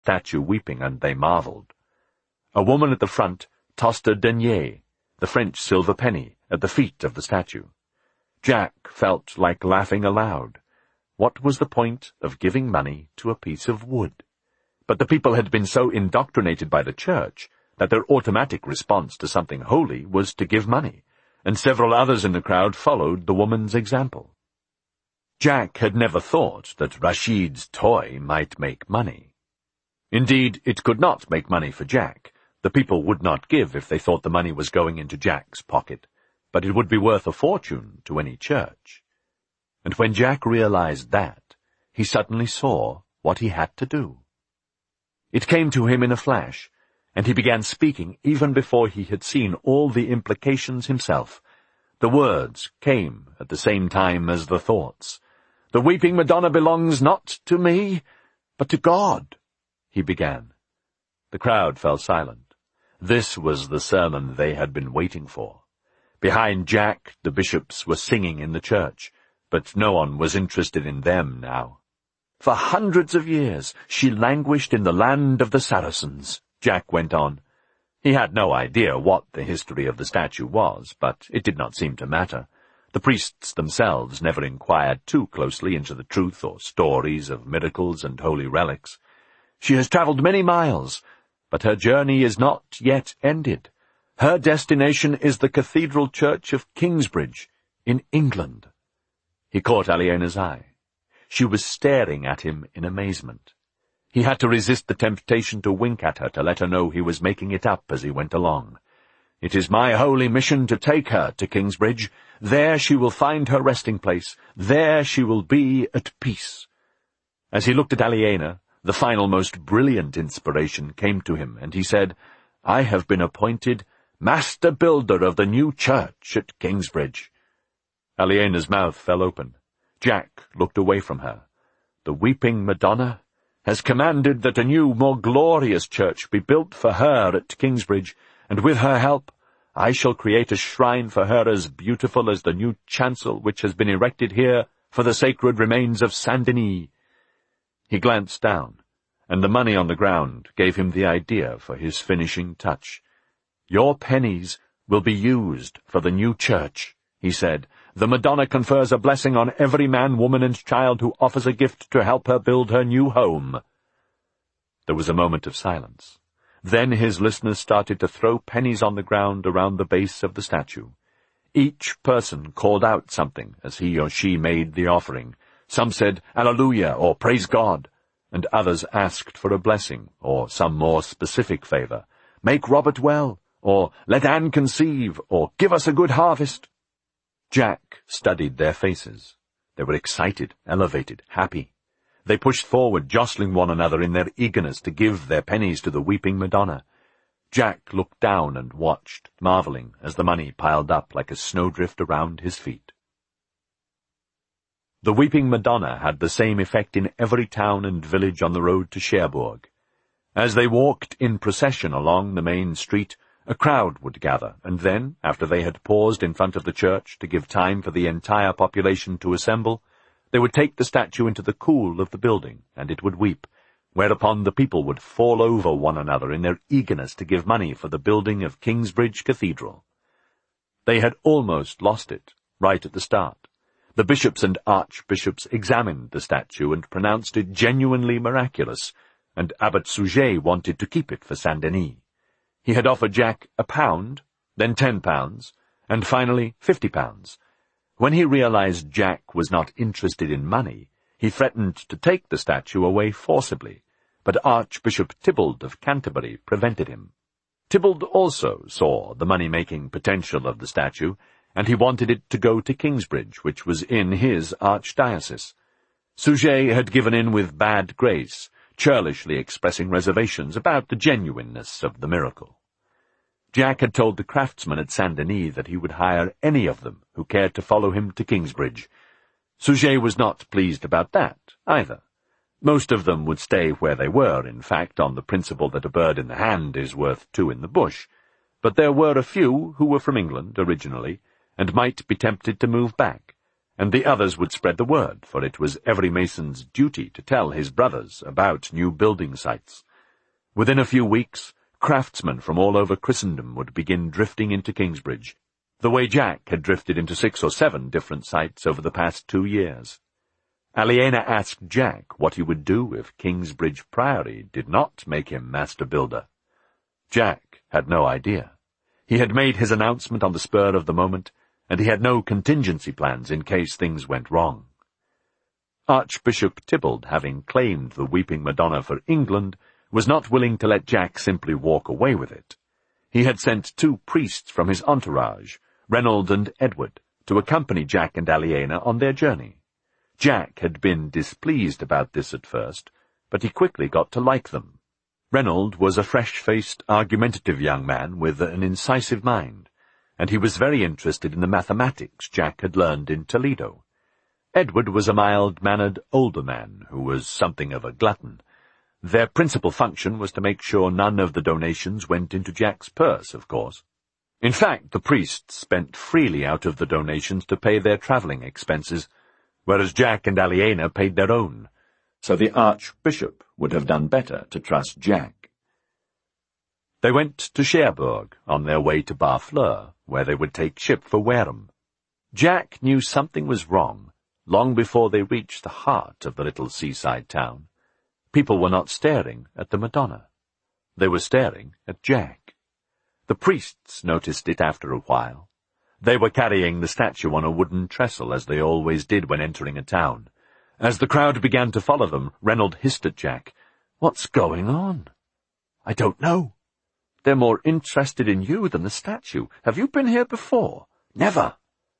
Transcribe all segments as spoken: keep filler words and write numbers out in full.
statue weeping, and they marveled. A woman at the front tossed a denier, the French silver penny, at the feet of the statue. Jack felt like laughing aloud. What was the point of giving money to a piece of wood? But the people had been so indoctrinated by the church that their automatic response to something holy was to give money, and several others in the crowd followed the woman's example. Jack had never thought that Rashid's toy might make money. Indeed, it could not make money for Jack. The people would not give if they thought the money was going into Jack's pocket, but it would be worth a fortune to any church. And when Jack realized that, he suddenly saw what he had to do. It came to him in a flash, and he began speaking even before he had seen all the implications himself. The words came at the same time as the thoughts. "The weeping Madonna belongs not to me, but to God," he began. The crowd fell silent. This was the sermon they had been waiting for. Behind Jack, the bishops were singing in the church, but no one was interested in them now. "For hundreds of years she languished in the land of the Saracens," Jack went on. He had no idea what the history of the statue was, but it did not seem to matter. The priests themselves never inquired too closely into the truth or stories of miracles and holy relics. "She has travelled many miles, but her journey is not yet ended. Her destination is the Cathedral Church of Kingsbridge, in England." He caught Aliena's eye. She was staring at him in amazement. He had to resist the temptation to wink at her to let her know he was making it up as he went along. "It is my holy mission to take her to Kingsbridge. There she will find her resting place. There she will be at peace." As he looked at Aliena, the final, most brilliant inspiration came to him, and he said, "I have been appointed Master Builder of the new church at Kingsbridge." Aliena's mouth fell open. Jack looked away from her. "The weeping Madonna has commanded that a new, more glorious church be built for her at Kingsbridge, and with her help I shall create a shrine for her as beautiful as the new chancel which has been erected here for the sacred remains of Saint Denis." He glanced down, and the money on the ground gave him the idea for his finishing touch. "Your pennies will be used for the new church," he said. "The Madonna confers a blessing on every man, woman, and child who offers a gift to help her build her new home." There was a moment of silence. Then his listeners started to throw pennies on the ground around the base of the statue. Each person called out something as he or she made the offering. Some said, "Alleluia," or "Praise God," and others asked for a blessing, or some more specific favor. "Make Robert well," or "Let Anne conceive," or "Give us a good harvest." Jack studied their faces. They were excited, elevated, happy. They pushed forward, jostling one another in their eagerness to give their pennies to the weeping Madonna. Jack looked down and watched, marveling, as the money piled up like a snowdrift around his feet. The weeping Madonna had the same effect in every town and village on the road to Cherbourg. As they walked in procession along the main street, a crowd would gather, and then, after they had paused in front of the church to give time for the entire population to assemble, they would take the statue into the cool of the building, and it would weep, whereupon the people would fall over one another in their eagerness to give money for the building of Kingsbridge Cathedral. They had almost lost it, right at the start. The bishops and archbishops examined the statue and pronounced it genuinely miraculous, and Abbot Suger wanted to keep it for Saint Denis. He had offered Jack a pound, then ten pounds, and finally fifty pounds. When he realized Jack was not interested in money, he threatened to take the statue away forcibly, but Archbishop Tybalt of Canterbury prevented him. Tybalt also saw the money-making potential of the statue, and he wanted it to go to Kingsbridge, which was in his archdiocese. Suger had given in with bad grace, churlishly expressing reservations about the genuineness of the miracle. Jack had told the craftsmen at Saint Denis that he would hire any of them who cared to follow him to Kingsbridge. Suger was not pleased about that, either. Most of them would stay where they were, in fact, on the principle that a bird in the hand is worth two in the bush, but there were a few who were from England originally, and might be tempted to move back, and the others would spread the word, for it was every mason's duty to tell his brothers about new building sites. Within a few weeks, craftsmen from all over Christendom would begin drifting into Kingsbridge, the way Jack had drifted into six or seven different sites over the past two years. Aliena asked Jack what he would do if Kingsbridge Priory did not make him master builder. Jack had no idea. He had made his announcement on the spur of the moment, and he had no contingency plans in case things went wrong. Archbishop Tybalt, having claimed the Weeping Madonna for England, was not willing to let Jack simply walk away with it. He had sent two priests from his entourage, Reynold and Edward, to accompany Jack and Aliena on their journey. Jack had been displeased about this at first, but he quickly got to like them. Reynold was a fresh-faced, argumentative young man with an incisive mind, and he was very interested in the mathematics Jack had learned in Toledo. Edward was a mild-mannered older man who was something of a glutton. Their principal function was to make sure none of the donations went into Jack's purse, of course. In fact, the priests spent freely out of the donations to pay their travelling expenses, whereas Jack and Aliena paid their own, so the Archbishop would have done better to trust Jack. They went to Cherbourg on their way to Barfleur, where they would take ship for Wareham. Jack knew something was wrong long before they reached the heart of the little seaside town. People were not staring at the Madonna. They were staring at Jack. The priests noticed it after a while. They were carrying the statue on a wooden trestle, as they always did when entering a town. As the crowd began to follow them, Reynold hissed at Jack, "What's going on?" "I don't know." "They're more interested in you than the statue. Have you been here before?" "Never."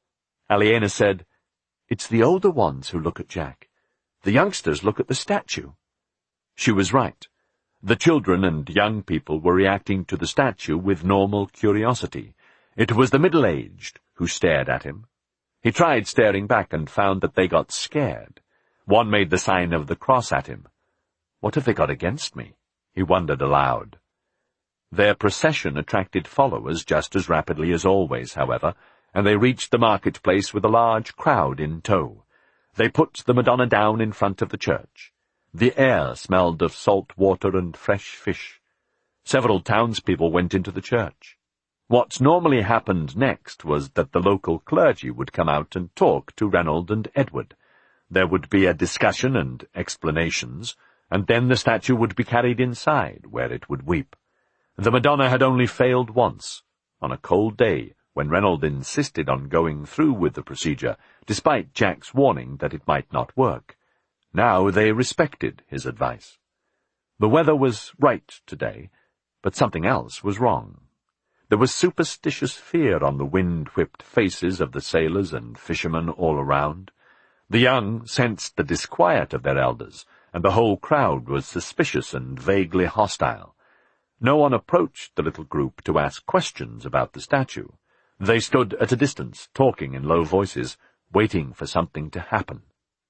Aliena said, "It's the older ones who look at Jack. The youngsters look at the statue." She was right. The children and young people were reacting to the statue with normal curiosity. It was the middle-aged who stared at him. He tried staring back and found that they got scared. One made the sign of the cross at him. "What have they got against me?" he wondered aloud. Their procession attracted followers just as rapidly as always, however, and they reached the marketplace with a large crowd in tow. They put the Madonna down in front of the church. The air smelled of salt water and fresh fish. Several townspeople went into the church. What normally happened next was that the local clergy would come out and talk to Reynold and Edward. There would be a discussion and explanations, and then the statue would be carried inside, where it would weep. The Madonna had only failed once, on a cold day, when Reynold insisted on going through with the procedure, despite Jack's warning that it might not work. Now they respected his advice. The weather was right today, but something else was wrong. There was superstitious fear on the wind-whipped faces of the sailors and fishermen all around. The young sensed the disquiet of their elders, and the whole crowd was suspicious and vaguely hostile. No one approached the little group to ask questions about the statue. They stood at a distance, talking in low voices, waiting for something to happen.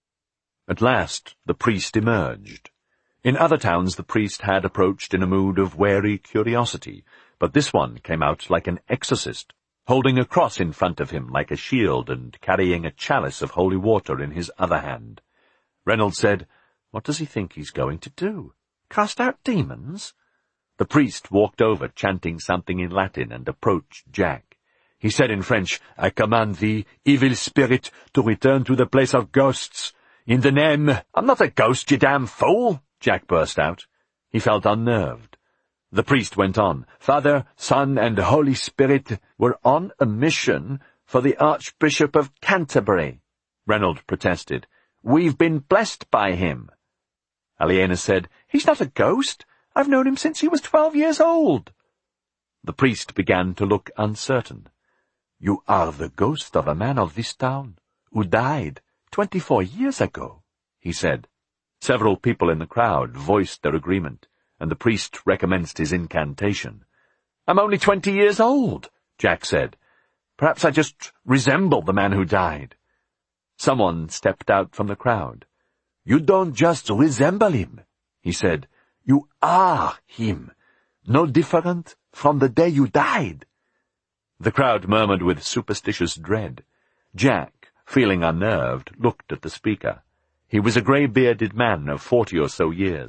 At last the priest emerged. In other towns the priest had approached in a mood of wary curiosity, but this one came out like an exorcist, holding a cross in front of him like a shield and carrying a chalice of holy water in his other hand. Reynold said, "What does he think he's going to do? Cast out demons?" The priest walked over, chanting something in Latin, and approached Jack. He said in French, "I command thee, evil spirit, to return to the place of ghosts. In the name—" "I'm not a ghost, you damn fool!" Jack burst out. He felt unnerved. The priest went on, "Father, Son, and Holy Spirit were on a mission for the Archbishop of Canterbury." Reynold protested. "We've been blessed by him." Aliena said, "He's not a ghost. I've known him since he was twelve years old." The priest began to look uncertain. "You are the ghost of a man of this town, who died twenty-four years ago," he said. Several people in the crowd voiced their agreement, and the priest recommenced his incantation. "I'm only twenty years old," Jack said. "Perhaps I just resemble the man who died." Someone stepped out from the crowd. "You don't just resemble him," he said. "You are him, no different from the day you died." The crowd murmured with superstitious dread. Jack, feeling unnerved, looked at the speaker. He was a grey-bearded man of forty or so years,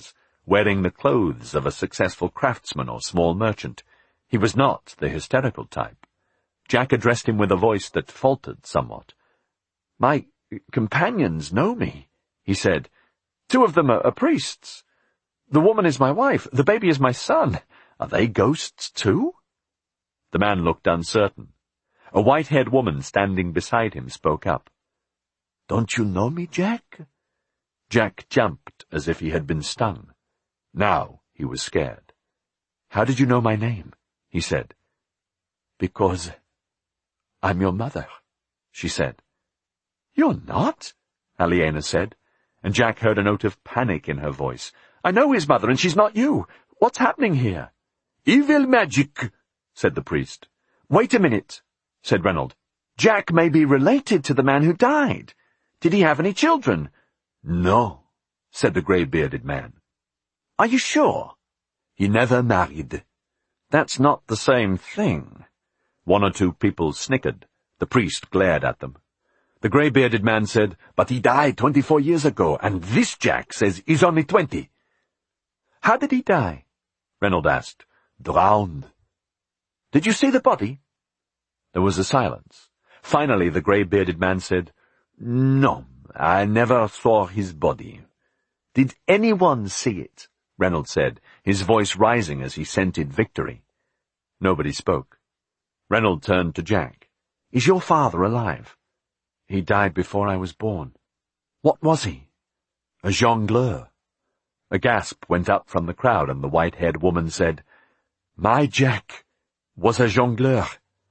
wearing the clothes of a successful craftsman or small merchant. He was not the hysterical type. Jack addressed him with a voice that faltered somewhat. "My companions know me," he said. "Two of them are, are priests. The woman is my wife. The baby is my son. Are they ghosts, too?" The man looked uncertain. A white-haired woman standing beside him spoke up. "Don't you know me, Jack?" Jack jumped as if he had been stung. Now he was scared. "How did you know my name?" he said. "Because I'm your mother," she said. "You're not," Aliena said, and Jack heard a note of panic in her voice. "I know his mother, and she's not you. What's happening here?" "Evil magic," said the priest. "Wait a minute," said Reynold. "Jack may be related to the man who died. Did he have any children?" "No," said the grey-bearded man. "Are you sure?" "He never married." "That's not the same thing." One or two people snickered. The priest glared at them. The grey-bearded man said, "But he died twenty-four years ago, and this Jack says he's only twenty." "How did he die?" Reynold asked. "Drowned." "Did you see the body?" There was a silence. Finally, the grey-bearded man said, "No, I never saw his body." "Did anyone see it?" Reynold said, his voice rising as he scented victory. Nobody spoke. Reynold turned to Jack. "Is your father alive?" "He died before I was born." "What was he?" "A jongleur." A gasp went up from the crowd, and the white-haired woman said, "My Jack was a jongleur."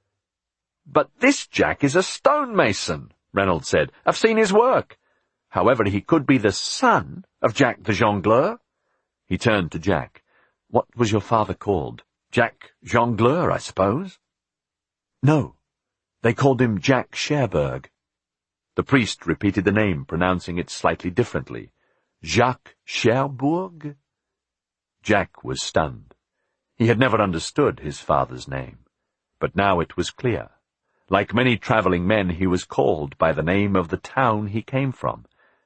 "But this Jack is a stonemason," Reynold said. "I've seen his work. However, he could be the son of Jack the Jongleur." He turned to Jack. "What was your father called? Jack Jongleur, I suppose?" "No. They called him Jack Cherbourg." The priest repeated the name, pronouncing it slightly differently. "Jacques Cherbourg?" Jack was stunned. He had never understood his father's name, but now it was clear. Like many travelling men, he was called by the name of the town he came from.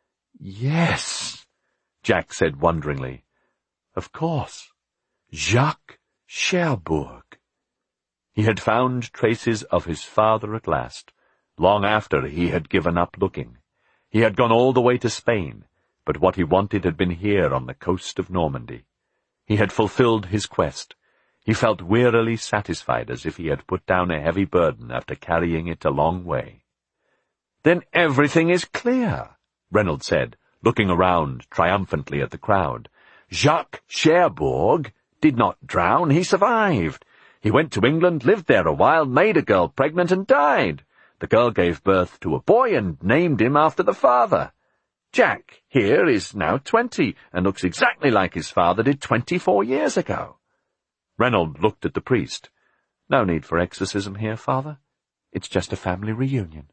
"Yes," Jack said wonderingly. "Of course. Jacques Cherbourg." He had found traces of his father at last, long after he had given up looking. He had gone all the way to Spain, but what he wanted had been here on the coast of Normandy. He had fulfilled his quest. He felt wearily satisfied, as if he had put down a heavy burden after carrying it a long way. "Then everything is clear," Reynold said, looking around triumphantly at the crowd. "Jacques Cherbourg did not drown. He survived. He went to England, lived there a while, made a girl pregnant, and died. The girl gave birth to a boy and named him after the father. Jack here is now twenty, and looks exactly like his father did twenty-four years ago." Reynold looked at the priest. "No need for exorcism here, Father. It's just a family reunion."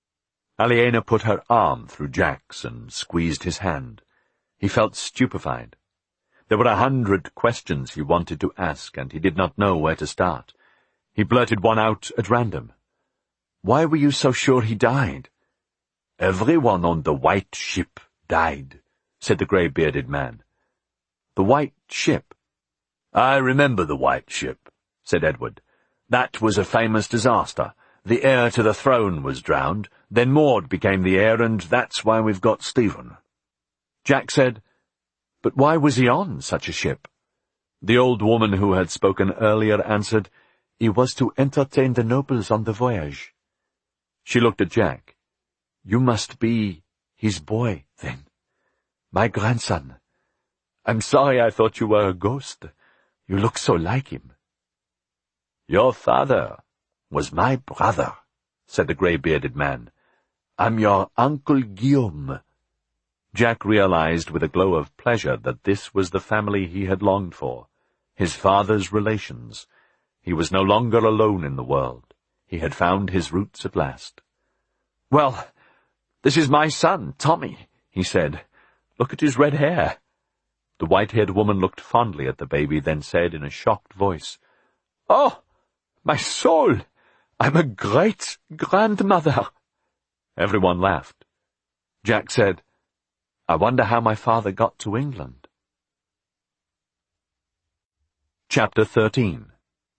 Aliena put her arm through Jack's and squeezed his hand. He felt stupefied. There were a hundred questions he wanted to ask, and he did not know where to start. He blurted one out at random. "Why were you so sure he died?" "Everyone on the white ship died," said the grey-bearded man. "The white ship?" "I remember the white ship," said Edward. "That was a famous disaster. The heir to the throne was drowned, then Maud became the heir, and that's why we've got Stephen." Jack said, "But why was he on such a ship?" The old woman who had spoken earlier answered, "He was to entertain the nobles on the voyage." She looked at Jack. "You must be his boy, then. My grandson. I'm sorry I thought you were a ghost. You look so like him." "Your father was my brother," said the grey-bearded man. "I'm your Uncle Guillaume." Jack realized with a glow of pleasure that this was the family he had longed for, his father's relations. He was no longer alone in the world. He had found his roots at last. "Well, this is my son, Tommy," he said. "Look at his red hair." The white-haired woman looked fondly at the baby, then said in a shocked voice, "Oh, my soul! I'm a great-grandmother." Everyone laughed. Jack said, "I wonder how my father got to England." Chapter thirteen.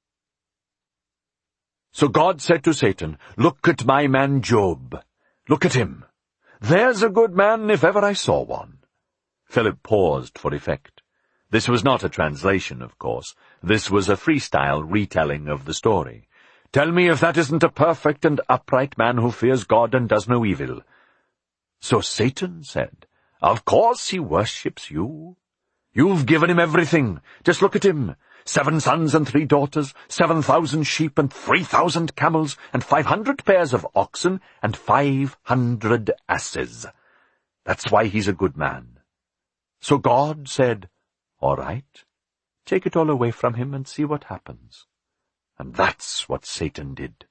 So God said to Satan, "Look at my man Job. Look at him. There's a good man if ever I saw one." Philip paused for effect. This was not a translation, of course. This was a freestyle retelling of the story. "Tell me if that isn't a perfect and upright man who fears God and does no evil." So Satan said, "Of course he worships you. You've given him everything. Just look at him. Seven sons and three daughters, seven thousand sheep and three thousand camels, and five hundred pairs of oxen, and five hundred asses. That's why he's a good man." So God said, "All right, take it all away from him and see what happens." And that's what Satan did.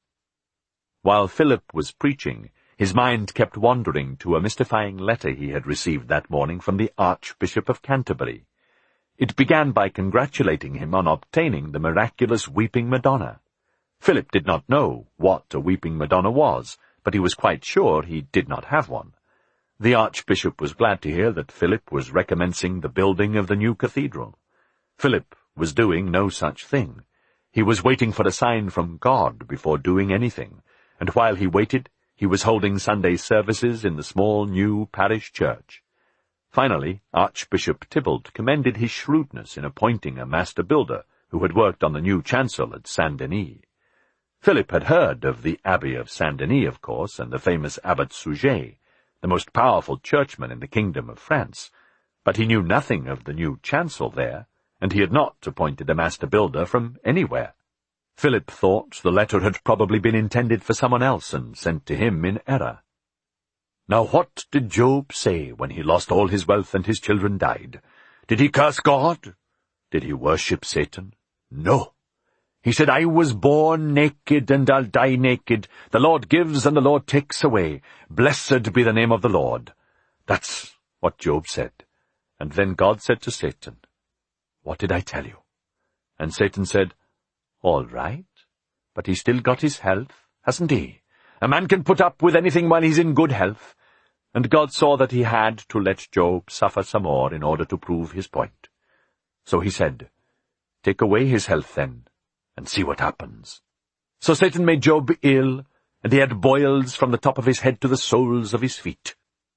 While Philip was preaching, his mind kept wandering to a mystifying letter he had received that morning from the Archbishop of Canterbury. It began by congratulating him on obtaining the miraculous Weeping Madonna. Philip did not know what a Weeping Madonna was, but he was quite sure he did not have one. The Archbishop was glad to hear that Philip was recommencing the building of the new cathedral. Philip was doing no such thing. He was waiting for a sign from God before doing anything, and while he waited, he was holding Sunday services in the small new parish church. Finally, Archbishop Tybalt commended his shrewdness in appointing a master builder who had worked on the new chancel at Saint-Denis. Philip had heard of the Abbey of Saint-Denis, of course, and the famous Abbot Suger, the most powerful churchman in the Kingdom of France, but he knew nothing of the new chancel there, and he had not appointed a master builder from anywhere. Philip thought the letter had probably been intended for someone else and sent to him in error. Now what did Job say when he lost all his wealth and his children died? Did he curse God? Did he worship Satan? No. He said, "I was born naked and I'll die naked. The Lord gives and the Lord takes away. Blessed be the name of the Lord." That's what Job said. And then God said to Satan, "What did I tell you?" And Satan said, "All right, but he's still got his health, hasn't he? A man can put up with anything while he's in good health." And God saw that he had to let Job suffer some more in order to prove his point. So he said, "Take away his health then, and see what happens." So Satan made Job ill, and he had boils from the top of his head to the soles of his feet.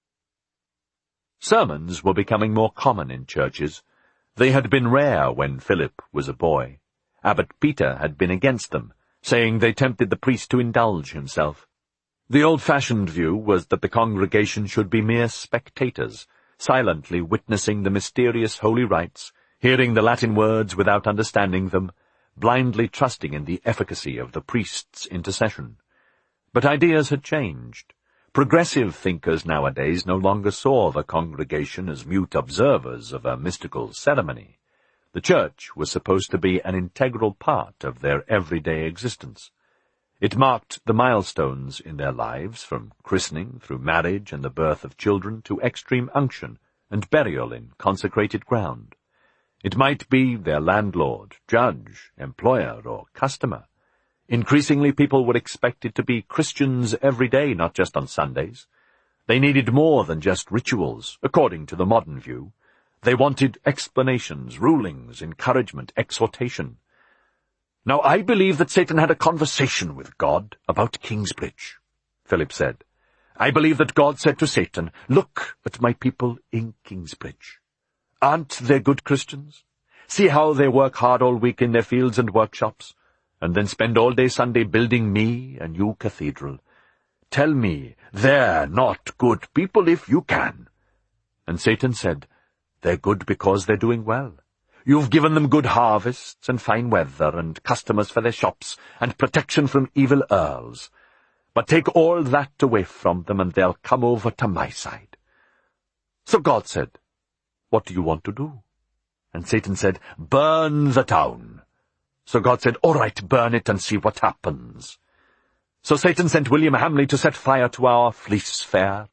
Sermons were becoming more common in churches. They had been rare when Philip was a boy. Abbot Peter had been against them, saying they tempted the priest to indulge himself. The old-fashioned view was that the congregation should be mere spectators, silently witnessing the mysterious holy rites, hearing the Latin words without understanding them, blindly trusting in the efficacy of the priest's intercession. But ideas had changed. Progressive thinkers nowadays no longer saw the congregation as mute observers of a mystical ceremony. The church was supposed to be an integral part of their everyday existence. It marked the milestones in their lives, from christening through marriage and the birth of children to extreme unction and burial in consecrated ground. It might be their landlord, judge, employer, or customer. Increasingly, people were expected to be Christians every day, not just on Sundays. They needed more than just rituals, according to the modern view. They wanted explanations, rulings, encouragement, exhortation. "Now I believe that Satan had a conversation with God about Kingsbridge," Philip said. "I believe that God said to Satan, 'Look at my people in Kingsbridge. Aren't they good Christians? See how they work hard all week in their fields and workshops, and then spend all day Sunday building me a new cathedral. Tell me they're not good people if you can.' And Satan said, 'They're good because they're doing well. You've given them good harvests and fine weather and customers for their shops and protection from evil earls. But take all that away from them and they'll come over to my side.' So God said, 'What do you want to do?' And Satan said, 'Burn the town.' So God said, 'All right, burn it and see what happens.' So Satan sent William Hamley to set fire to our Fleece Fair."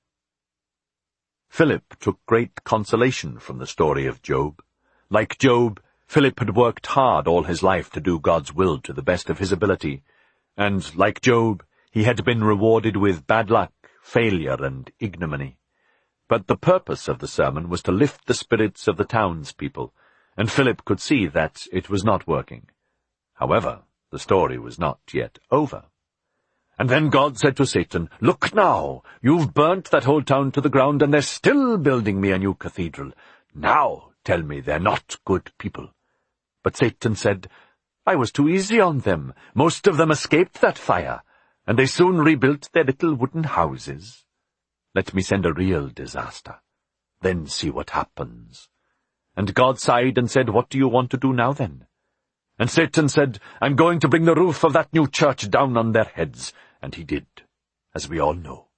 Philip took great consolation from the story of Job. Like Job, Philip had worked hard all his life to do God's will to the best of his ability, and, like Job, he had been rewarded with bad luck, failure, and ignominy. But the purpose of the sermon was to lift the spirits of the townspeople, and Philip could see that it was not working. However, the story was not yet over. And then God said to Satan, "Look now, you've burnt that whole town to the ground, and they're still building me a new cathedral. Now tell me they're not good people." But Satan said, "I was too easy on them. Most of them escaped that fire, and they soon rebuilt their little wooden houses. Let me send a real disaster. Then see what happens." And God sighed and said, "What do you want to do now then?" And Satan said, "I'm going to bring the roof of that new church down on their heads." And he did, as we all know.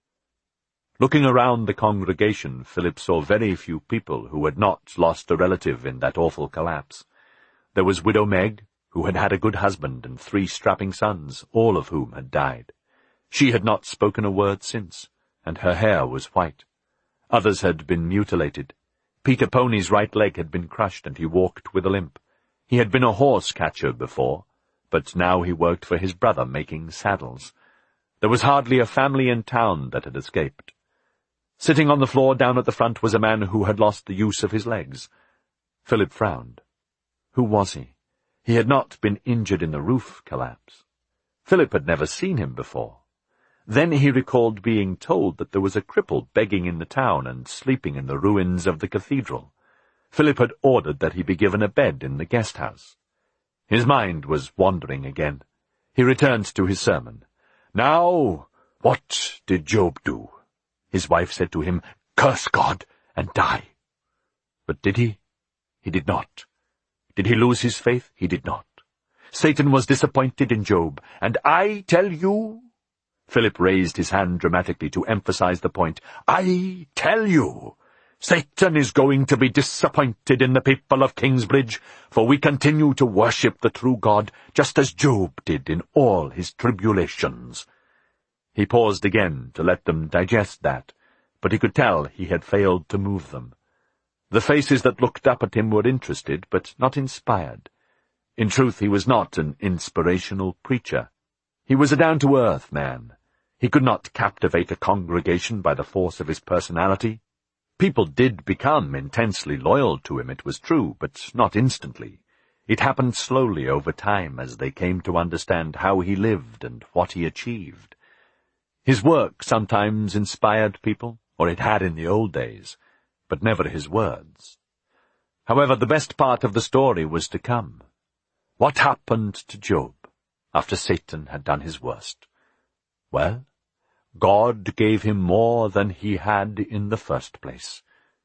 Looking around the congregation, Philip saw very few people who had not lost a relative in that awful collapse. There was Widow Meg, who had had a good husband and three strapping sons, all of whom had died. She had not spoken a word since, and her hair was white. Others had been mutilated. Peter Pony's right leg had been crushed, and he walked with a limp. He had been a horse catcher before, but now he worked for his brother making saddles. There was hardly a family in town that had escaped. Sitting on the floor down at the front was a man who had lost the use of his legs. Philip frowned. Who was he? He had not been injured in the roof collapse. Philip had never seen him before. Then he recalled being told that there was a cripple begging in the town and sleeping in the ruins of the cathedral. Philip had ordered that he be given a bed in the guest-house. His mind was wandering again. He returned to his sermon. "Now, what did Job do?" His wife said to him, "Curse God and die." But did he? He did not. Did he lose his faith? He did not. Satan was disappointed in Job, and I tell you— Philip raised his hand dramatically to emphasize the point. "I tell you, Satan is going to be disappointed in the people of Kingsbridge, for we continue to worship the true God, just as Job did in all his tribulations." He paused again to let them digest that, but he could tell he had failed to move them. The faces that looked up at him were interested, but not inspired. In truth, he was not an inspirational preacher. He was a down-to-earth man. He could not captivate a congregation by the force of his personality. People did become intensely loyal to him, it was true, but not instantly. It happened slowly over time as they came to understand how he lived and what he achieved. His work sometimes inspired people, or it had in the old days, but never his words. However, the best part of the story was to come. What happened to Job after Satan had done his worst? Well, God gave him more than he had in the first place.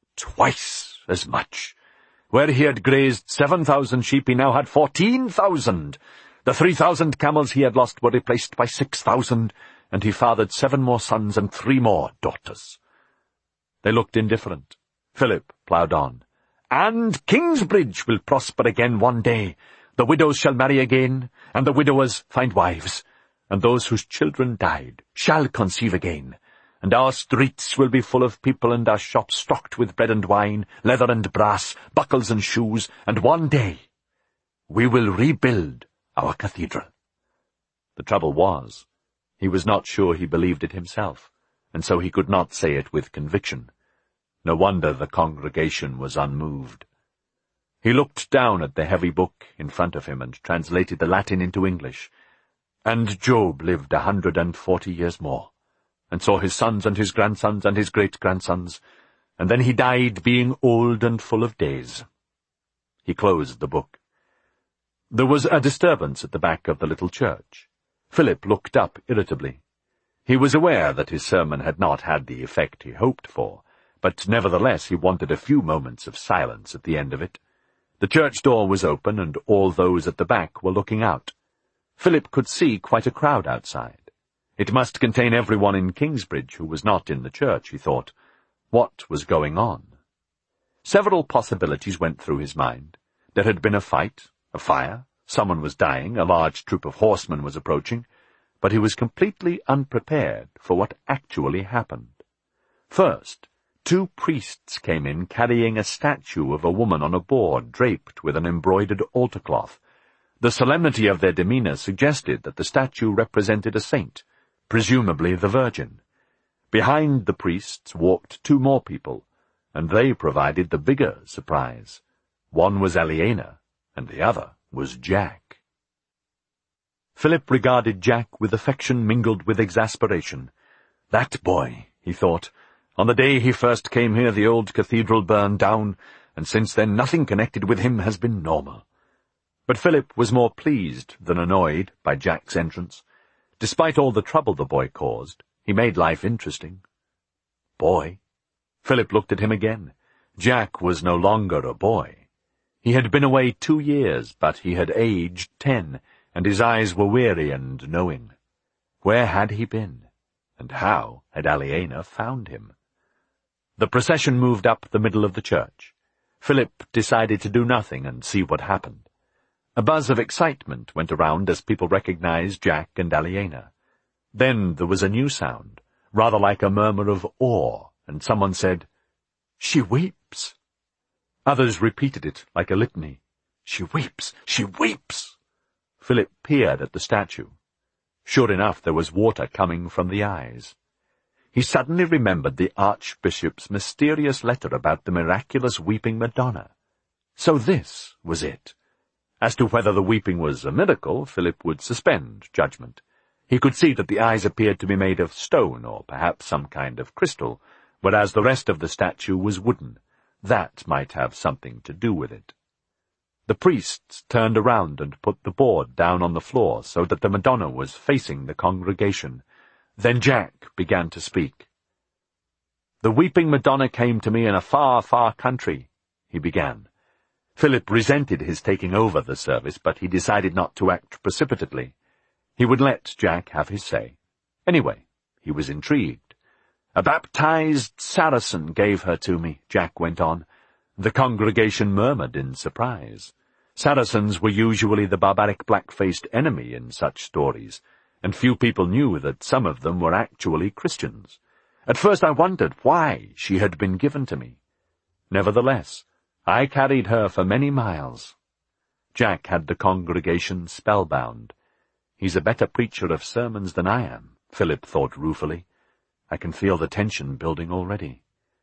Twice as much. Where he had grazed seven thousand sheep, he now had fourteen thousand. The three thousand camels he had lost were replaced by six thousand, and he fathered seven more sons and three more daughters. They looked indifferent. Philip ploughed on. "And Kingsbridge will prosper again one day. The widows shall marry again, and the widowers find wives. And those whose children died shall conceive again. And our streets will be full of people, and our shops stocked with bread and wine, leather and brass, buckles and shoes, and one day we will rebuild our cathedral." The trouble was, he was not sure he believed it himself, and so he could not say it with conviction. No wonder the congregation was unmoved. He looked down at the heavy book in front of him and translated the Latin into English. And Job lived a hundred and forty years more, and saw his sons and his grandsons and his great-grandsons, and then he died being old and full of days. He closed the book. There was a disturbance at the back of the little church. Philip looked up irritably. He was aware that his sermon had not had the effect he hoped for, but nevertheless he wanted a few moments of silence at the end of it. The church door was open, and all those at the back were looking out. Philip could see quite a crowd outside. It must contain everyone in Kingsbridge who was not in the church, he thought. What was going on? Several possibilities went through his mind. There had been a fight, a fire, someone was dying, a large troop of horsemen was approaching, but he was completely unprepared for what actually happened. First, two priests came in carrying a statue of a woman on a board draped with an embroidered altar cloth. The solemnity of their demeanor suggested that the statue represented a saint, presumably the Virgin. Behind the priests walked two more people, and they provided the bigger surprise. One was Aliena, and the other was Jack. Philip regarded Jack with affection mingled with exasperation. That boy, he thought. On the day he first came here, the old cathedral burned down, and since then nothing connected with him has been normal. But Philip was more pleased than annoyed by Jack's entrance. Despite all the trouble the boy caused, he made life interesting. Boy? Philip looked at him again. Jack was no longer a boy. He had been away two years, but he had aged ten, and his eyes were weary and knowing. Where had he been? And how had Aliena found him? The procession moved up the middle of the church. Philip decided to do nothing and see what happened. A buzz of excitement went around as people recognized Jack and Aliena. Then there was a new sound, rather like a murmur of awe, and someone said, "She weeps." Others repeated it like a litany. "She weeps! She weeps!" Philip peered at the statue. Sure enough, there was water coming from the eyes. He suddenly remembered the Archbishop's mysterious letter about the miraculous weeping Madonna. So this was it. As to whether the weeping was a miracle, Philip would suspend judgment. He could see that the eyes appeared to be made of stone or perhaps some kind of crystal, whereas the rest of the statue was wooden. That might have something to do with it. The priests turned around and put the board down on the floor so that the Madonna was facing the congregation. Then Jack began to speak. "The weeping Madonna came to me in a far, far country," he began. Philip resented his taking over the service, but he decided not to act precipitately. He would let Jack have his say. Anyway, he was intrigued. "A baptized Saracen gave her to me," Jack went on. The congregation murmured in surprise. Saracens were usually the barbaric black-faced enemy in such stories, and few people knew that some of them were actually Christians. At first I wondered why she had been given to me. Nevertheless, I carried her for many miles. Jack had the congregation spellbound. He's a better preacher of sermons than I am, Philip thought ruefully. I can feel the tension building already.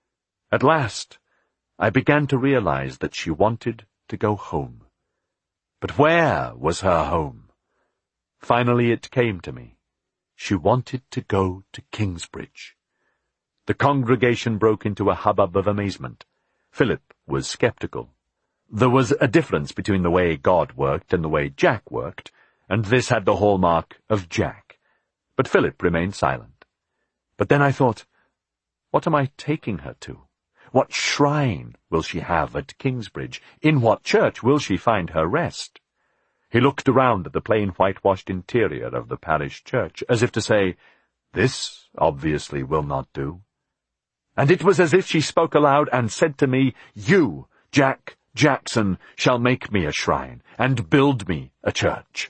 At last, I began to realize that she wanted to go home. But where was her home? Finally it came to me. She wanted to go to Kingsbridge. The congregation broke into a hubbub of amazement. Philip was skeptical. There was a difference between the way God worked and the way Jack worked, and this had the hallmark of Jack. But Philip remained silent. But then I thought, what am I taking her to? What shrine will she have at Kingsbridge? In what church will she find her rest? He looked around at the plain whitewashed interior of the parish church, as if to say, "This obviously will not do." And it was as if she spoke aloud and said to me, "You, Jack Jackson, shall make me a shrine, and build me a church."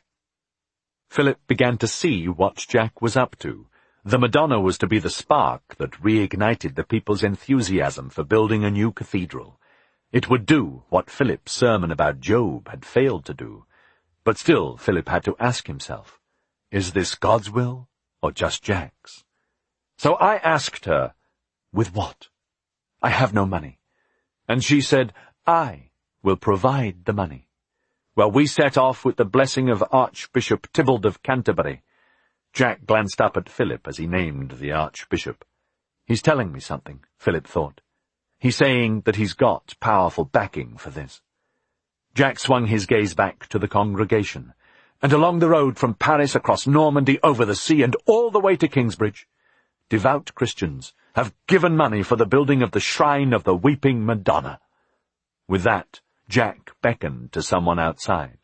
Philip began to see what Jack was up to. The Madonna was to be the spark that reignited the people's enthusiasm for building a new cathedral. It would do what Philip's sermon about Job had failed to do. But still, Philip had to ask himself, is this God's will, or just Jack's? So I asked her, "With what?" "I have no money." And she said, "I will provide the money." Well, we set off with the blessing of Archbishop Tybalt of Canterbury. Jack glanced up at Philip as he named the Archbishop. He's telling me something, Philip thought. He's saying that he's got powerful backing for this. Jack swung his gaze back to the congregation, and along the road from Paris across Normandy over the sea and all the way to Kingsbridge, devout Christians have given money for the building of the shrine of the weeping Madonna. With that, Jack beckoned to someone outside.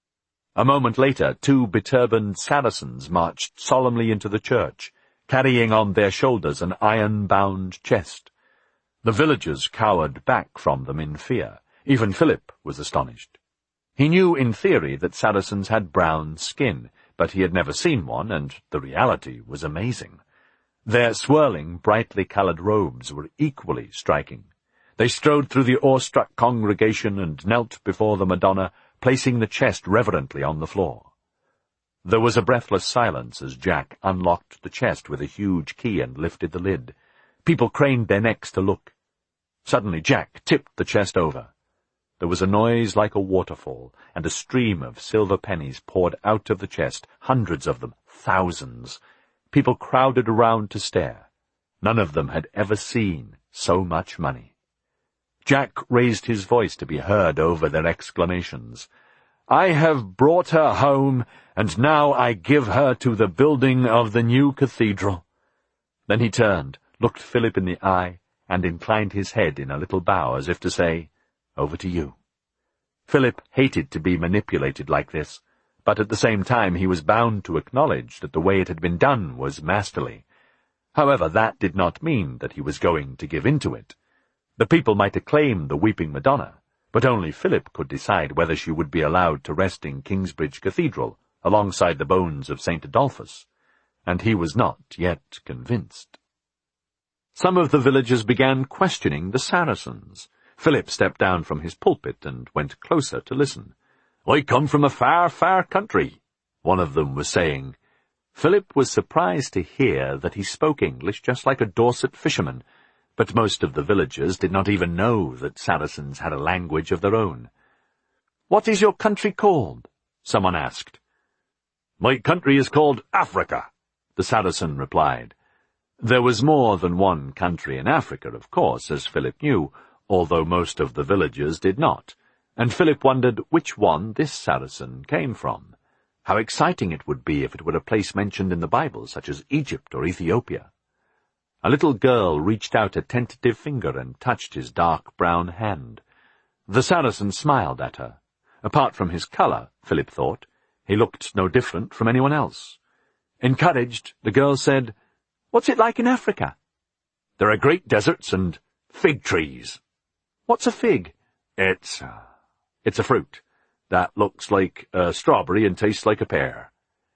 A moment later, two beturbaned Saracens marched solemnly into the church, carrying on their shoulders an iron-bound chest. The villagers cowered back from them in fear. Even Philip was astonished. He knew in theory that Saracens had brown skin, but he had never seen one, and the reality was amazing. Their swirling, brightly coloured robes were equally striking. They strode through the awestruck congregation and knelt before the Madonna, placing the chest reverently on the floor. There was a breathless silence as Jack unlocked the chest with a huge key and lifted the lid. People craned their necks to look. Suddenly Jack tipped the chest over. There was a noise like a waterfall, and a stream of silver pennies poured out of the chest, hundreds of them, thousands. People crowded around to stare. None of them had ever seen so much money. Jack raised his voice to be heard over their exclamations. "I have brought her home, and now I give her to the building of the new cathedral." Then he turned, looked Philip in the eye, and inclined his head in a little bow as if to say, "Over to you." Philip hated to be manipulated like this, but at the same time he was bound to acknowledge that the way it had been done was masterly. However, that did not mean that he was going to give in to it. The people might acclaim the Weeping Madonna, but only Philip could decide whether she would be allowed to rest in Kingsbridge Cathedral, alongside the bones of Saint Adolphus, and he was not yet convinced. Some of the villagers began questioning the Saracens. Philip stepped down from his pulpit and went closer to listen. "I come from a far, far country," one of them was saying. Philip was surprised to hear that he spoke English just like a Dorset fisherman, but most of the villagers did not even know that Saracens had a language of their own. "What is your country called?" someone asked. "My country is called Africa," the Saracen replied. There was more than one country in Africa, of course, as Philip knew, although most of the villagers did not, and Philip wondered which one this Saracen came from. How exciting it would be if it were a place mentioned in the Bible, such as Egypt or Ethiopia. A little girl reached out a tentative finger and touched his dark brown hand. The Saracen smiled at her. Apart from his colour, Philip thought, he looked no different from anyone else. Encouraged, the girl said, "What's it like in Africa?" "There are great deserts and fig trees." "What's a fig?" It's, uh, it's a fruit that looks like a strawberry and tastes like a pear."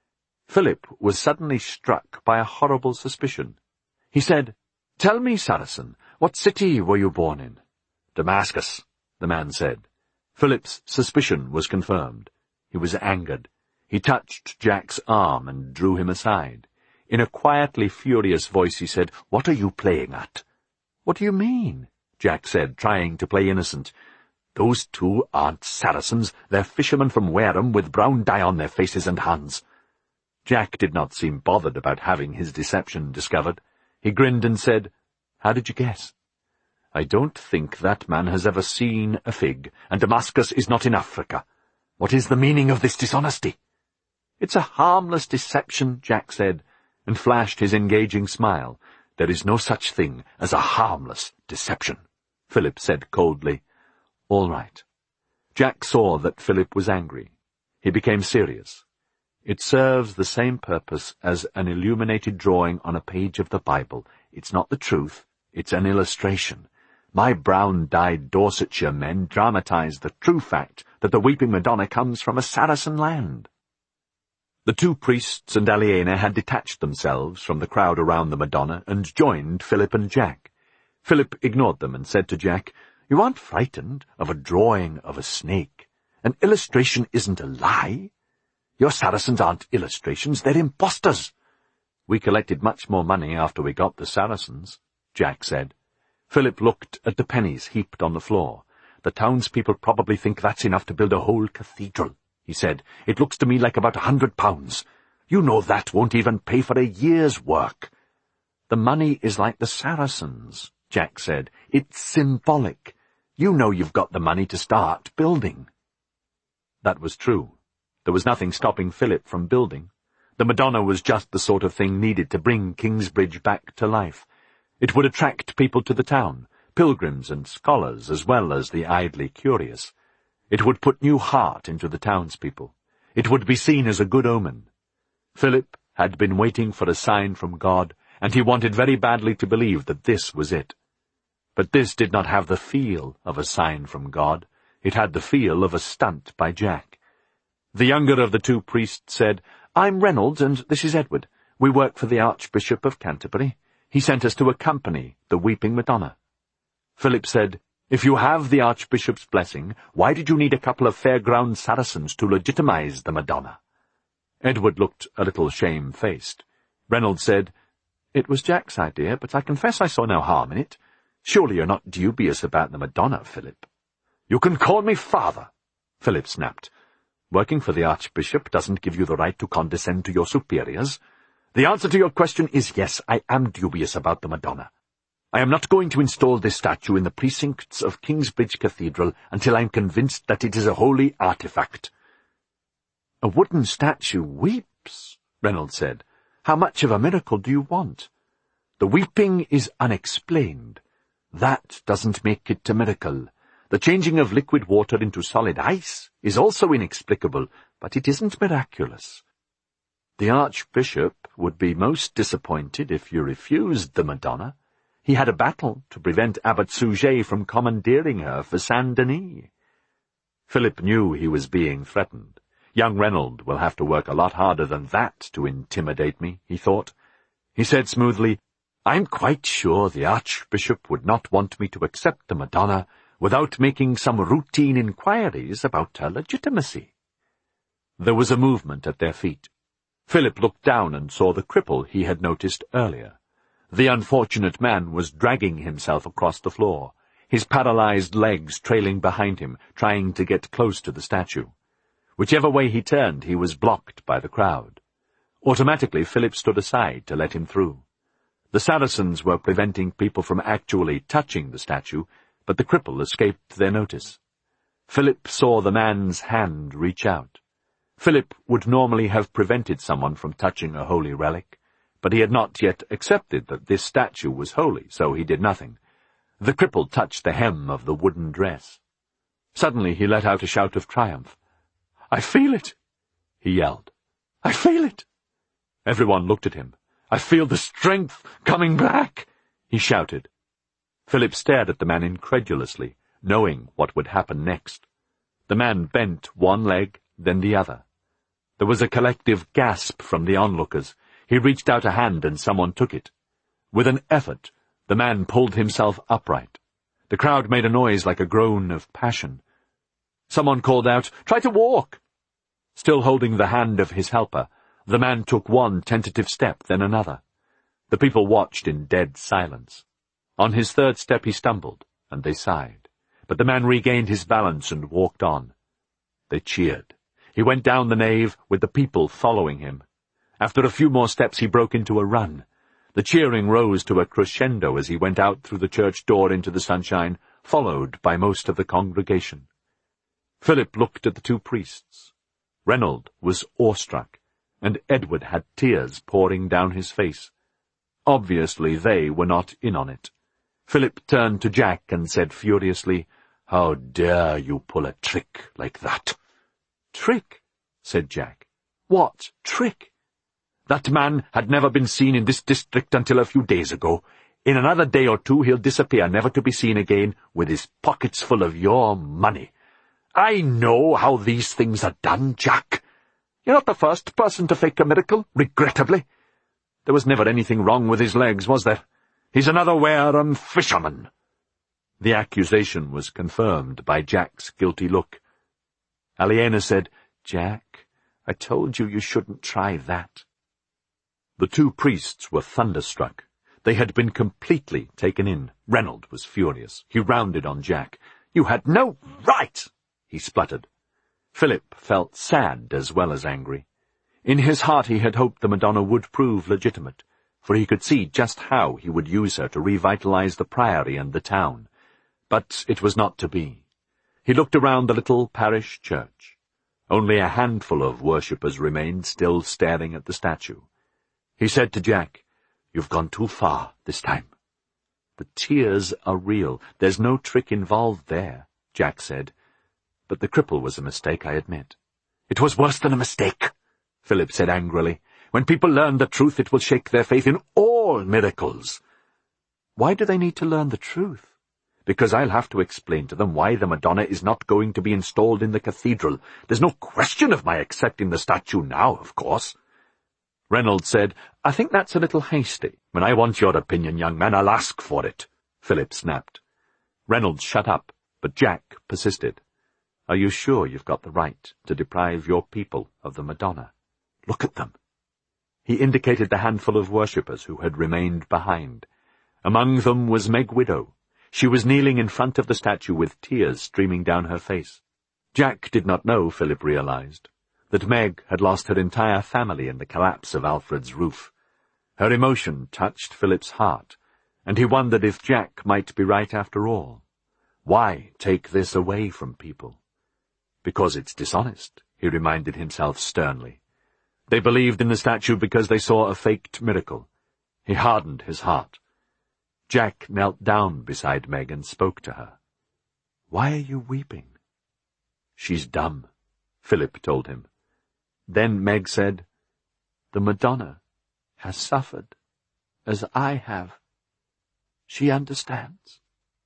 Philip was suddenly struck by a horrible suspicion. He said, "Tell me, Saracen, what city were you born in?" "Damascus," the man said. Philip's suspicion was confirmed. He was angered. He touched Jack's arm and drew him aside. In a quietly furious voice he said, "What are you playing at?" "What do you mean?" Jack said, trying to play innocent. "Those two aren't Saracens. They're fishermen from Wareham with brown dye on their faces and hands." Jack did not seem bothered about having his deception discovered. He grinned and said, "How did you guess?" "I don't think that man has ever seen a fig, and Damascus is not in Africa. What is the meaning of this dishonesty?" "It's a harmless deception," Jack said, and flashed his engaging smile. "There is no such thing as a harmless deception," Philip said coldly. "All right." Jack saw that Philip was angry. He became serious. "It serves the same purpose as an illuminated drawing on a page of the Bible. It's not the truth, it's an illustration. My brown-dyed Dorsetshire men dramatize the true fact that the Weeping Madonna comes from a Saracen land." The two priests and Aliena had detached themselves from the crowd around the Madonna and joined Philip and Jack. Philip ignored them and said to Jack, "You aren't frightened of a drawing of a snake. An illustration isn't a lie. Your Saracens aren't illustrations, they're impostors." "We collected much more money after we got the Saracens," Jack said. Philip looked at the pennies heaped on the floor. "The townspeople probably think that's enough to build a whole cathedral," he said. "It looks to me like about a hundred pounds. You know that won't even pay for a year's work." "The money is like the Saracens," Jack said. "It's symbolic. You know you've got the money to start building." That was true. There was nothing stopping Philip from building. The Madonna was just the sort of thing needed to bring Kingsbridge back to life. It would attract people to the town, pilgrims and scholars, as well as the idly curious. It would put new heart into the townspeople. It would be seen as a good omen. Philip had been waiting for a sign from God, and he wanted very badly to believe that this was it. But this did not have the feel of a sign from God. It had the feel of a stunt by Jack. The younger of the two priests said, "I'm Reynolds, and this is Edward. We work for the Archbishop of Canterbury. He sent us to accompany the Weeping Madonna." Philip said, "If you have the Archbishop's blessing, why did you need a couple of fairground Saracens to legitimize the Madonna?" Edward looked a little shame-faced. Reynolds said, "It was Jack's idea, but I confess I saw no harm in it. Surely you're not dubious about the Madonna, Philip." "You can call me father," Philip snapped. "Working for the Archbishop doesn't give you the right to condescend to your superiors. The answer to your question is yes, I am dubious about the Madonna. I am not going to install this statue in the precincts of Kingsbridge Cathedral until I am convinced that it is a holy artifact." "A wooden statue weeps," Reynolds said. "How much of a miracle do you want?" "The weeping is unexplained. That doesn't make it a miracle. The changing of liquid water into solid ice is also inexplicable, but it isn't miraculous. The Archbishop would be most disappointed if you refused the Madonna. He had a battle to prevent Abbot Suger from commandeering her for Saint Denis." Philip knew he was being threatened. Young Reynolds will have to work a lot harder than that to intimidate me, he thought. He said smoothly, "I'm quite sure the Archbishop would not want me to accept the Madonna without making some routine inquiries about her legitimacy." There was a movement at their feet. Philip looked down and saw the cripple he had noticed earlier. The unfortunate man was dragging himself across the floor, his paralyzed legs trailing behind him, trying to get close to the statue. Whichever way he turned, he was blocked by the crowd. Automatically, Philip stood aside to let him through. The Saracens were preventing people from actually touching the statue, but the cripple escaped their notice. Philip saw the man's hand reach out. Philip would normally have prevented someone from touching a holy relic, but he had not yet accepted that this statue was holy, so he did nothing. The cripple touched the hem of the wooden dress. Suddenly he let out a shout of triumph. "I feel it!" he yelled. "I feel it!" Everyone looked at him. "I feel the strength coming back!" he shouted. Philip stared at the man incredulously, knowing what would happen next. The man bent one leg, then the other. There was a collective gasp from the onlookers. He reached out a hand and someone took it. With an effort, the man pulled himself upright. The crowd made a noise like a groan of passion. Someone called out, "Try to walk!" Still holding the hand of his helper, the man took one tentative step, then another. The people watched in dead silence. On his third step he stumbled, and they sighed. But the man regained his balance and walked on. They cheered. He went down the nave, with the people following him. After a few more steps he broke into a run. The cheering rose to a crescendo as he went out through the church door into the sunshine, followed by most of the congregation. Philip looked at the two priests. Reynolds was awestruck, and Edward had tears pouring down his face. Obviously they were not in on it. Philip turned to Jack and said furiously, "How dare you pull a trick like that?" "Trick?" said Jack. "What trick?" "That man had never been seen in this district until a few days ago. In another day or two he'll disappear, never to be seen again, with his pockets full of your money. I know how these things are done, Jack. You're not the first person to fake a miracle, regrettably. There was never anything wrong with his legs, was there? He's another Wareham fisherman." The accusation was confirmed by Jack's guilty look. Aliena said, "Jack, I told you you shouldn't try that." The two priests were thunderstruck. They had been completely taken in. Reynolds was furious. He rounded on Jack. "You had no right!" he spluttered. Philip felt sad as well as angry. In his heart he had hoped the Madonna would prove legitimate, for he could see just how he would use her to revitalize the priory and the town. But it was not to be. He looked around the little parish church. Only a handful of worshippers remained, still staring at the statue. He said to Jack, "You've gone too far this time." "The tears are real. There's no trick involved there," Jack said. "But the cripple was a mistake, I admit." "It was worse than a mistake," Philip said angrily. "When people learn the truth, it will shake their faith in all miracles." "Why do they need to learn the truth?" "Because I'll have to explain to them why the Madonna is not going to be installed in the cathedral. There's no question of my accepting the statue now, of course." Reynolds said, "I think that's a little hasty." "When I want your opinion, young man, I'll ask for it," Philip snapped. Reynolds shut up, but Jack persisted. "Are you sure you've got the right to deprive your people of the Madonna? Look at them." He indicated the handful of worshippers who had remained behind. Among them was Meg Widow. She was kneeling in front of the statue with tears streaming down her face. Jack did not know, Philip realized, that Meg had lost her entire family in the collapse of Alfred's roof. Her emotion touched Philip's heart, and he wondered if Jack might be right after all. Why take this away from people? Because it's dishonest, he reminded himself sternly. They believed in the statue because they saw a faked miracle. He hardened his heart. Jack knelt down beside Meg and spoke to her. "Why are you weeping?" "She's dumb," Philip told him. Then Meg said, "The Madonna has suffered, as I have. She understands."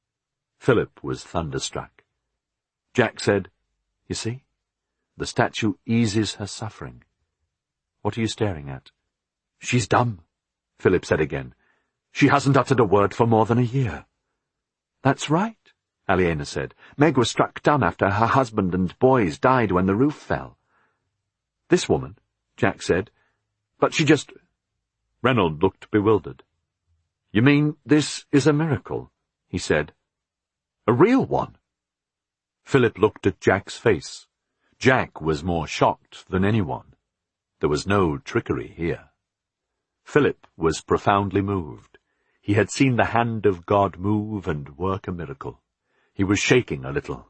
Philip was thunderstruck. Jack said, "You see, the statue eases her suffering. What are you staring at?" "She's dumb," Philip said again. "She hasn't uttered a word for more than a year." "That's right," Aliena said. "Meg was struck dumb after her husband and boys died when the roof fell." "This woman," Jack said. "But she just—" Reynold looked bewildered. "You mean this is a miracle?" he said. "A real one?" Philip looked at Jack's face. Jack was more shocked than anyone. There was no trickery here. Philip was profoundly moved. He had seen the hand of God move and work a miracle. He was shaking a little.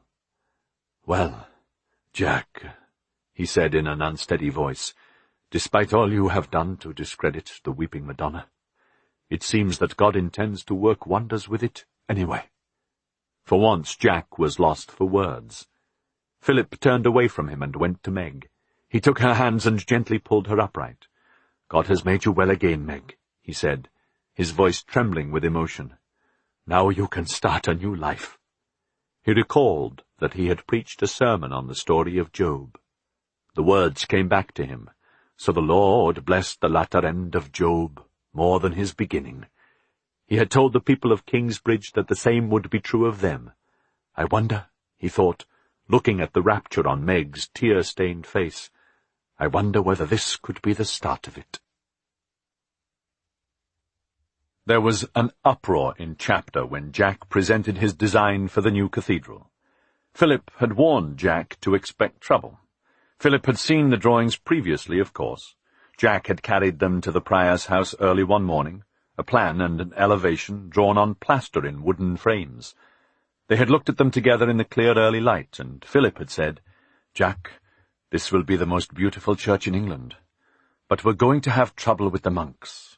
"Well, Jack," he said in an unsteady voice, "despite all you have done to discredit the Weeping Madonna, it seems that God intends to work wonders with it anyway." For once Jack was lost for words. Philip turned away from him and went to Meg. He took her hands and gently pulled her upright. "God has made you well again, Meg," he said, his voice trembling with emotion. "Now you can start a new life." He recalled that he had preached a sermon on the story of Job. The words came back to him. "So the Lord blessed the latter end of Job more than his beginning." He had told the people of Kingsbridge that the same would be true of them. "I wonder," he thought, looking at the rapture on Meg's tear-stained face, "I wonder whether this could be the start of it." There was an uproar in Chapter when Jack presented his design for the new cathedral. Philip had warned Jack to expect trouble. Philip had seen the drawings previously, of course. Jack had carried them to the prior's house early one morning, a plan and an elevation drawn on plaster in wooden frames. They had looked at them together in the clear early light, and Philip had said, "Jack, this will be the most beautiful church in England, but we're going to have trouble with the monks."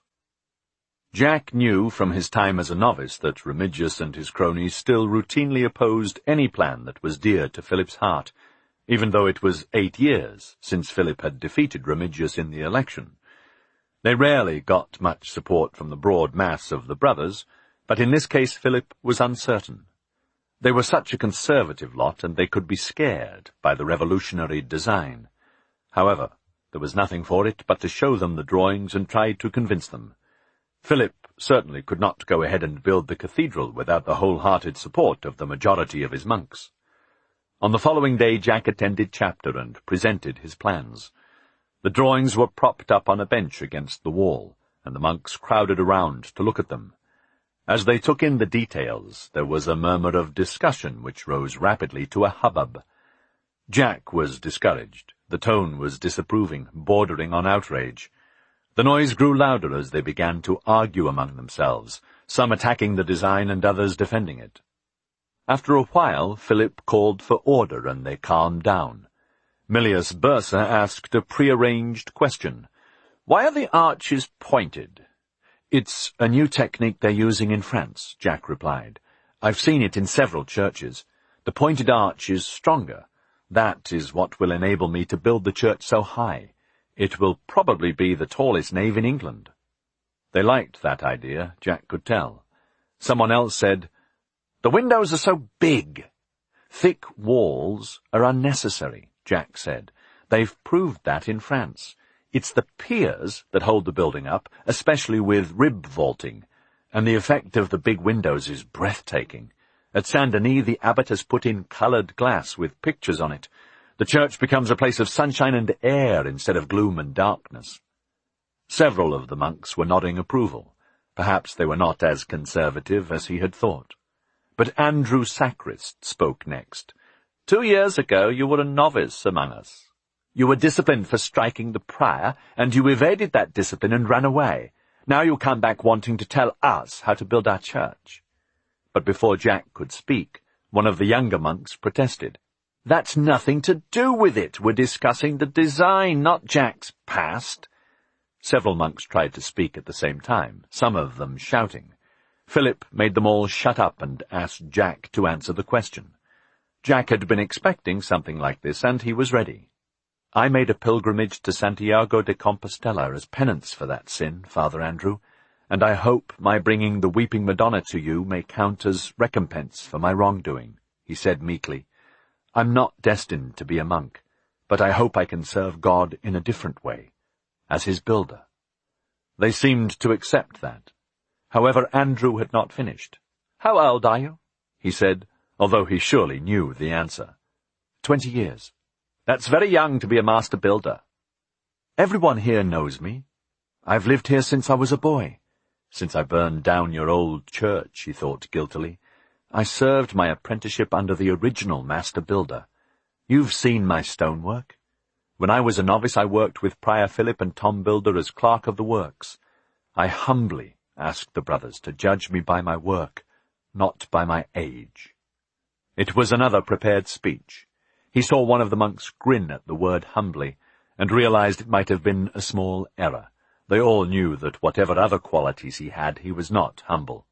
Jack knew from his time as a novice that Remigius and his cronies still routinely opposed any plan that was dear to Philip's heart, even though it was eight years since Philip had defeated Remigius in the election. They rarely got much support from the broad mass of the brothers, but in this case Philip was uncertain. They were such a conservative lot, and they could be scared by the revolutionary design. However, there was nothing for it but to show them the drawings and try to convince them. Philip certainly could not go ahead and build the cathedral without the wholehearted support of the majority of his monks. On the following day Jack attended chapter and presented his plans. The drawings were propped up on a bench against the wall, and the monks crowded around to look at them. As they took in the details, there was a murmur of discussion which rose rapidly to a hubbub. Jack was discouraged. The tone was disapproving, bordering on outrage. The noise grew louder as they began to argue among themselves, some attacking the design and others defending it. After a while, Philip called for order, and they calmed down. Milius Bursa asked a prearranged question. "Why are the arches pointed?" "It's a new technique they're using in France," Jack replied. "I've seen it in several churches. The pointed arch is stronger. That is what will enable me to build the church so high. It will probably be the tallest nave in England." They liked that idea, Jack could tell. Someone else said, "The windows are so big." "Thick walls are unnecessary," Jack said. "They've proved that in France. It's the piers that hold the building up, especially with rib vaulting, and the effect of the big windows is breathtaking. At Saint-Denis, the abbot has put in coloured glass with pictures on it. The church becomes a place of sunshine and air instead of gloom and darkness." Several of the monks were nodding approval. Perhaps they were not as conservative as he had thought. But Andrew Sacrist spoke next. "Two years ago you were a novice among us. You were disciplined for striking the prior, and you evaded that discipline and ran away. Now you come back wanting to tell us how to build our church." But before Jack could speak, one of the younger monks protested. "That's nothing to do with it. We're discussing the design, not Jack's past." Several monks tried to speak at the same time, some of them shouting. Philip made them all shut up and asked Jack to answer the question. Jack had been expecting something like this, and he was ready. "I made a pilgrimage to Santiago de Compostela as penance for that sin, Father Andrew, and I hope my bringing the Weeping Madonna to you may count as recompense for my wrongdoing," he said meekly. "I'm not destined to be a monk, but I hope I can serve God in a different way, as his builder." They seemed to accept that. However, Andrew had not finished. "How old are you?" he said, although he surely knew the answer. Twenty years. "That's very young to be a master builder." "Everyone here knows me. I've lived here since I was a boy. Since I burned down your old church," he thought guiltily. "I served my apprenticeship under the original master builder. You've seen my stonework. When I was a novice I worked with Prior Philip and Tom Builder as clerk of the works. I humbly asked the brothers to judge me by my work, not by my age." It was another prepared speech. He saw one of the monks grin at the word humbly, and realized it might have been a small error. They all knew that whatever other qualities he had, he was not humble.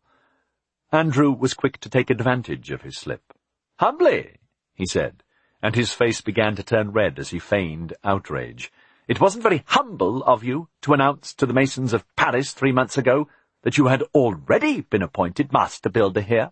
Andrew was quick to take advantage of his slip. "Humbly," he said, and his face began to turn red as he feigned outrage. "It wasn't very humble of you to announce to the Masons of Paris three months ago that you had already been appointed master builder here."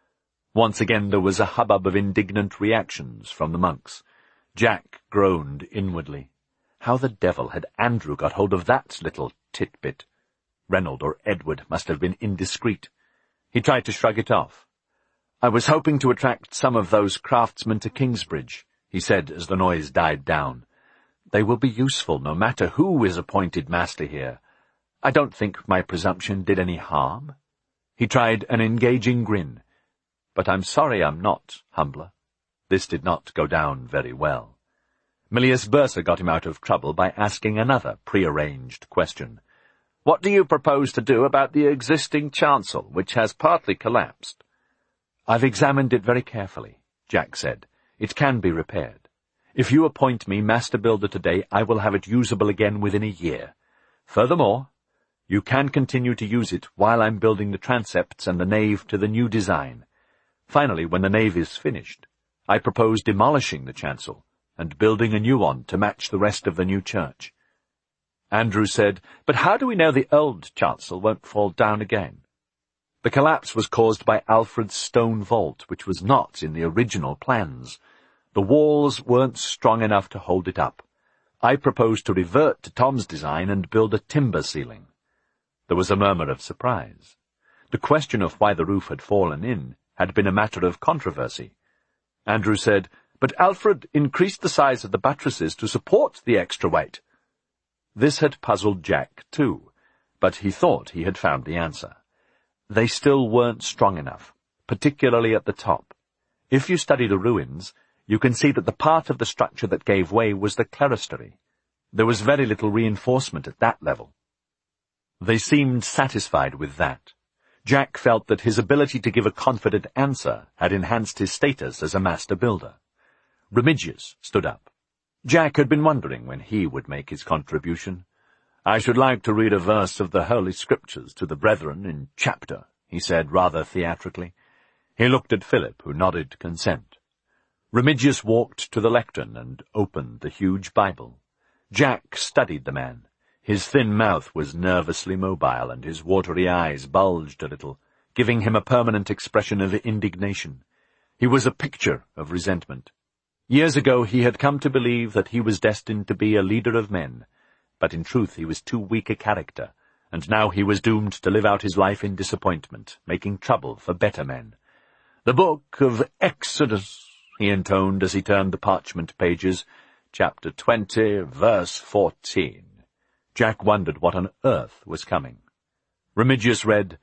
Once again there was a hubbub of indignant reactions from the monks. Jack groaned inwardly. How the devil had Andrew got hold of that little titbit? Reynold or Edward must have been indiscreet. He tried to shrug it off. "I was hoping to attract some of those craftsmen to Kingsbridge," he said as the noise died down. "They will be useful no matter who is appointed master here. I don't think my presumption did any harm." He tried an engaging grin. "But I'm sorry I'm not humbler." This did not go down very well. Milius Bursa got him out of trouble by asking another prearranged question. "What do you propose to do about the existing chancel, which has partly collapsed?" "I've examined it very carefully," Jack said. "It can be repaired. If you appoint me master builder today, I will have it usable again within a year. Furthermore, you can continue to use it while I'm building the transepts and the nave to the new design. Finally, when the nave is finished, I propose demolishing the chancel and building a new one to match the rest of the new church." Andrew said, "But how do we know the old chancel won't fall down again?" "The collapse was caused by Alfred's stone vault, which was not in the original plans. The walls weren't strong enough to hold it up. I propose to revert to Tom's design and build a timber ceiling." There was a murmur of surprise. The question of why the roof had fallen in had been a matter of controversy. Andrew said, "But Alfred increased the size of the buttresses to support the extra weight." This had puzzled Jack, too, but he thought he had found the answer. They still weren't strong enough, particularly at the top. If you study the ruins, you can see that the part of the structure that gave way was the clerestory. There was very little reinforcement at that level. They seemed satisfied with that. Jack felt that his ability to give a confident answer had enhanced his status as a master builder. Remigius stood up. Jack had been wondering when he would make his contribution. "I should like to read a verse of the Holy Scriptures to the brethren in chapter," he said rather theatrically. He looked at Philip, who nodded consent. Remigius walked to the lectern and opened the huge Bible. Jack studied the man. His thin mouth was nervously mobile, and his watery eyes bulged a little, giving him a permanent expression of indignation. He was a picture of resentment. Years ago he had come to believe that he was destined to be a leader of men, but in truth he was too weak a character, and now he was doomed to live out his life in disappointment, making trouble for better men. "The book of Exodus," he intoned as he turned the parchment pages, "chapter twenty, verse fourteen. Jack wondered what on earth was coming. Remigius read,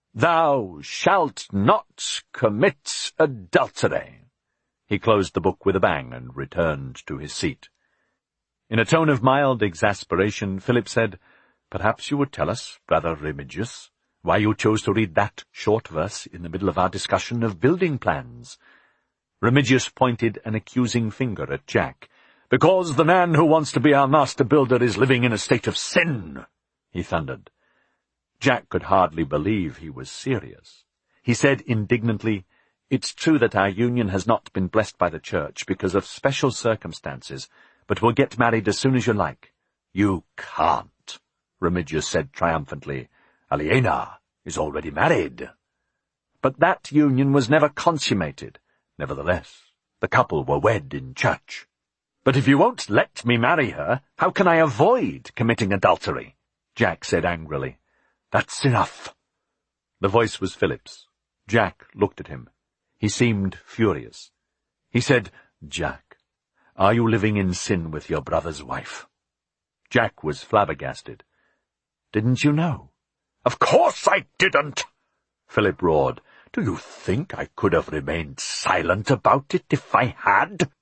"Thou shalt not commit adultery." He closed the book with a bang and returned to his seat. In a tone of mild exasperation, Philip said, "Perhaps you would tell us, Brother Remigius, why you chose to read that short verse in the middle of our discussion of building plans." Remigius pointed an accusing finger at Jack. "Because the man who wants to be our master builder is living in a state of sin," he thundered. Jack could hardly believe he was serious. He said indignantly, "It's true that our union has not been blessed by the church because of special circumstances, but we'll get married as soon as you like." "You can't," Remigius said triumphantly. "Aliena is already married." "But that union was never consummated." "Nevertheless, the couple were wed in church." "But if you won't let me marry her, how can I avoid committing adultery?" Jack said angrily. "That's enough." The voice was Philip's. Jack looked at him. He seemed furious. He said, "Jack, are you living in sin with your brother's wife?" Jack was flabbergasted. "Didn't you know?" "Of course I didn't!" Philip roared. "Do you think I could have remained silent about it if I had?"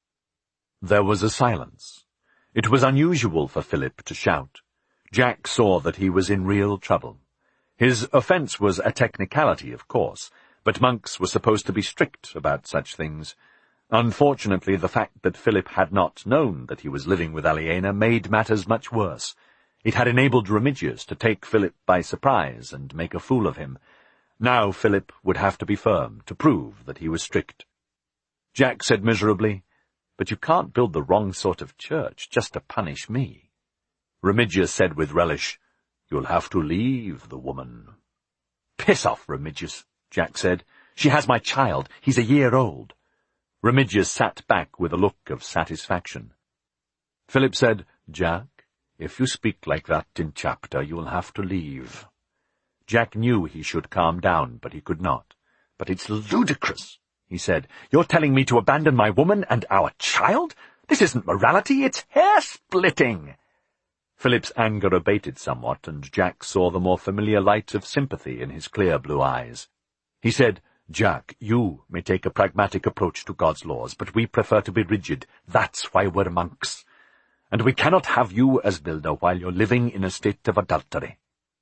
There was a silence. It was unusual for Philip to shout. Jack saw that he was in real trouble. His offence was a technicality, of course, but monks were supposed to be strict about such things. Unfortunately, the fact that Philip had not known that he was living with Aliena made matters much worse. It had enabled Remigius to take Philip by surprise and make a fool of him. Now Philip would have to be firm to prove that he was strict. Jack said miserably, "But you can't build the wrong sort of church just to punish me." Remigius said with relish, "You'll have to leave the woman." "Piss off, Remigius," Jack said. "She has my child. He's a year old." Remigius sat back with a look of satisfaction. Philip said, "Jack, if you speak like that in chapter, you'll have to leave." Jack knew he should calm down, but he could not. "But it's ludicrous," he said. "You're telling me to abandon my woman and our child? This isn't morality, it's hair-splitting." Philip's anger abated somewhat, and Jack saw the more familiar light of sympathy in his clear blue eyes. He said, "Jack, you may take a pragmatic approach to God's laws, but we prefer to be rigid. That's why we're monks. And we cannot have you as builder while you're living in a state of adultery."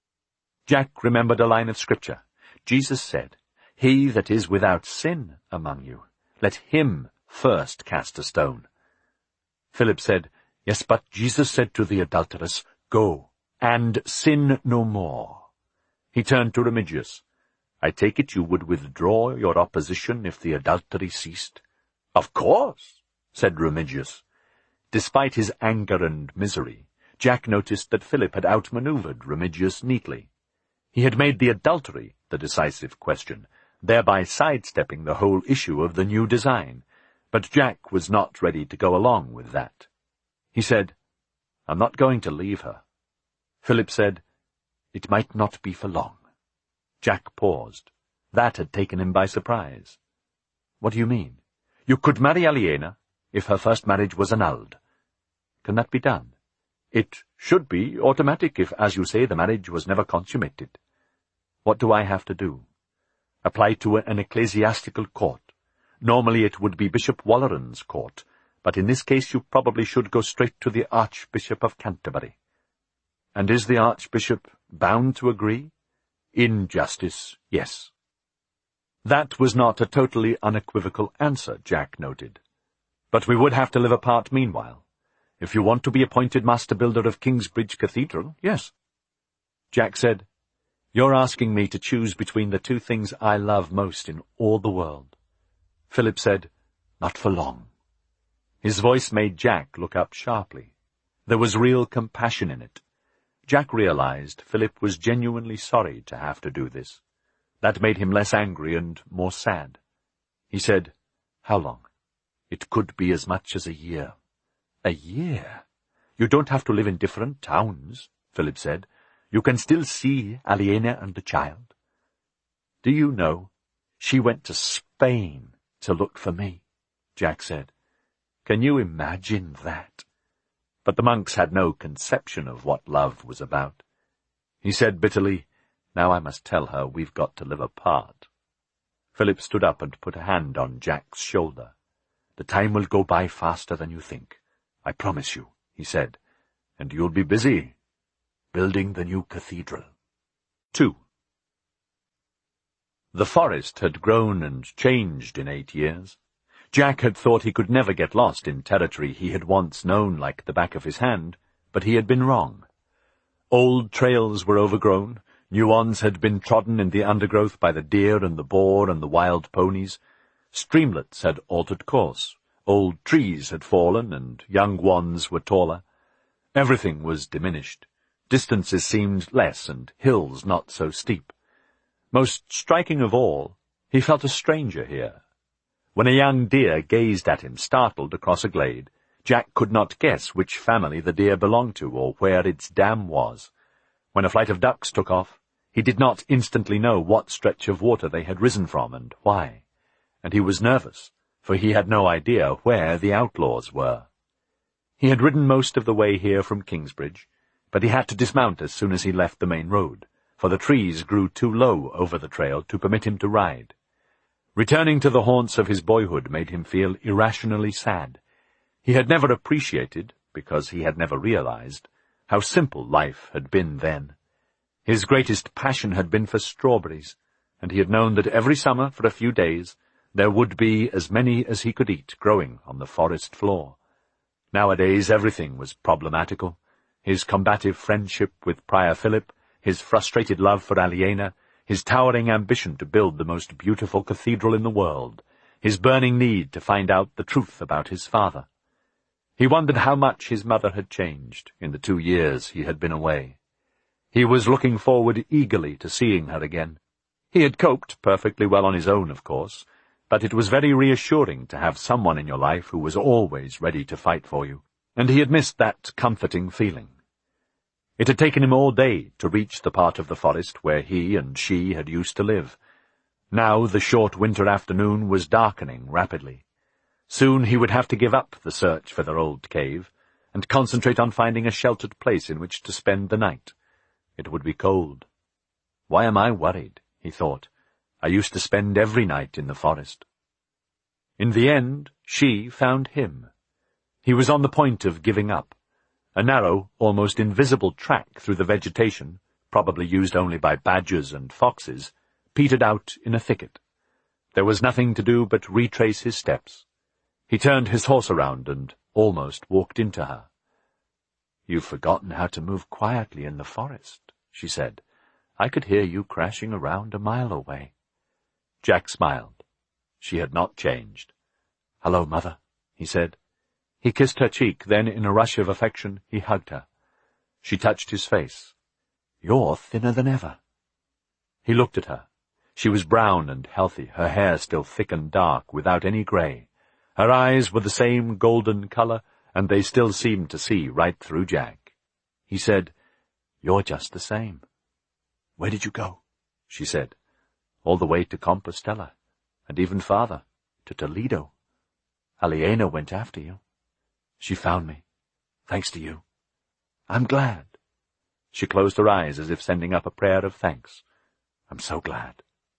Jack remembered a line of scripture. Jesus said, "He that is without sin among you, let him first cast a stone." Philip said, "Yes, but Jesus said to the adulteress, 'Go, and sin no more.'" He turned to Remigius. "I take it you would withdraw your opposition if the adultery ceased?" "Of course," said Remigius. Despite his anger and misery, Jack noticed that Philip had outmaneuvered Remigius neatly. He had made the adultery the decisive question, thereby sidestepping the whole issue of the new design, but Jack was not ready to go along with that. He said, "I'm not going to leave her." Philip said, "It might not be for long." Jack paused. That had taken him by surprise. "What do you mean? You could marry Aliena if her first marriage was annulled. Can that be done?" "It should be automatic if, as you say, the marriage was never consummated." "What do I have to do?" "Apply to an ecclesiastical court. Normally it would be Bishop Walleran's court, but in this case you probably should go straight to the Archbishop of Canterbury." "And is the Archbishop bound to agree?" "In justice, yes." That was not a totally unequivocal answer, Jack noted. "But we would have to live apart meanwhile. If you want to be appointed master builder of Kingsbridge Cathedral, yes." Jack said, "You're asking me to choose between the two things I love most in all the world." Philip said, "Not for long." His voice made Jack look up sharply. There was real compassion in it. Jack realized Philip was genuinely sorry to have to do this. That made him less angry and more sad. He said, "How long?" "It could be as much as a year." "A year? You don't have to live in different towns," Philip said. "You can still see Aliena and the child." "Do you know, she went to Spain to look for me," Jack said. "Can you imagine that?" But the monks had no conception of what love was about. He said bitterly, Now I must tell her we've got to live apart. Philip stood up and put a hand on Jack's shoulder. The time will go by faster than you think. I promise you, he said. And you'll be busy building the new cathedral. Two. The forest had grown and changed in eight years. Jack had thought he could never get lost in territory he had once known like the back of his hand, but he had been wrong. Old trails were overgrown, new ones had been trodden in the undergrowth by the deer and the boar and the wild ponies. Streamlets had altered course, old trees had fallen, and young ones were taller. Everything was diminished. Distances seemed less, and hills not so steep. Most striking of all, he felt a stranger here. When a young deer gazed at him, startled, across a glade, Jack could not guess which family the deer belonged to or where its dam was. When a flight of ducks took off, he did not instantly know what stretch of water they had risen from and why, and he was nervous, for he had no idea where the outlaws were. He had ridden most of the way here from Kingsbridge, but he had to dismount as soon as he left the main road, for the trees grew too low over the trail to permit him to ride. Returning to the haunts of his boyhood made him feel irrationally sad. He had never appreciated, because he had never realized, how simple life had been then. His greatest passion had been for strawberries, and he had known that every summer, for a few days, there would be as many as he could eat growing on the forest floor. Nowadays everything was problematical. His combative friendship with Prior Philip, his frustrated love for Aliena, his towering ambition to build the most beautiful cathedral in the world, his burning need to find out the truth about his father. He wondered how much his mother had changed in the two years he had been away. He was looking forward eagerly to seeing her again. He had coped perfectly well on his own, of course, but it was very reassuring to have someone in your life who was always ready to fight for you, and he had missed that comforting feeling. It had taken him all day to reach the part of the forest where he and she had used to live. Now the short winter afternoon was darkening rapidly. Soon he would have to give up the search for their old cave, and concentrate on finding a sheltered place in which to spend the night. It would be cold. Why am I worried? He thought. I used to spend every night in the forest. In the end, she found him. He was on the point of giving up. A narrow, almost invisible track through the vegetation, probably used only by badgers and foxes, petered out in a thicket. There was nothing to do but retrace his steps. He turned his horse around and almost walked into her. "You've forgotten how to move quietly in the forest," she said. "I could hear you crashing around a mile away." Jack smiled. She had not changed. "Hello, Mother," he said. He kissed her cheek, then in a rush of affection he hugged her. She touched his face. "You're thinner than ever." He looked at her. She was brown and healthy, her hair still thick and dark, without any grey. Her eyes were the same golden colour, and they still seemed to see right through Jack. He said, "You're just the same." "Where did you go?" she said. "All the way to Compostela, and even farther, to Toledo. Aliena went after you. She found me, thanks to you. I'm glad." She closed her eyes as if sending up a prayer of thanks. "I'm so glad."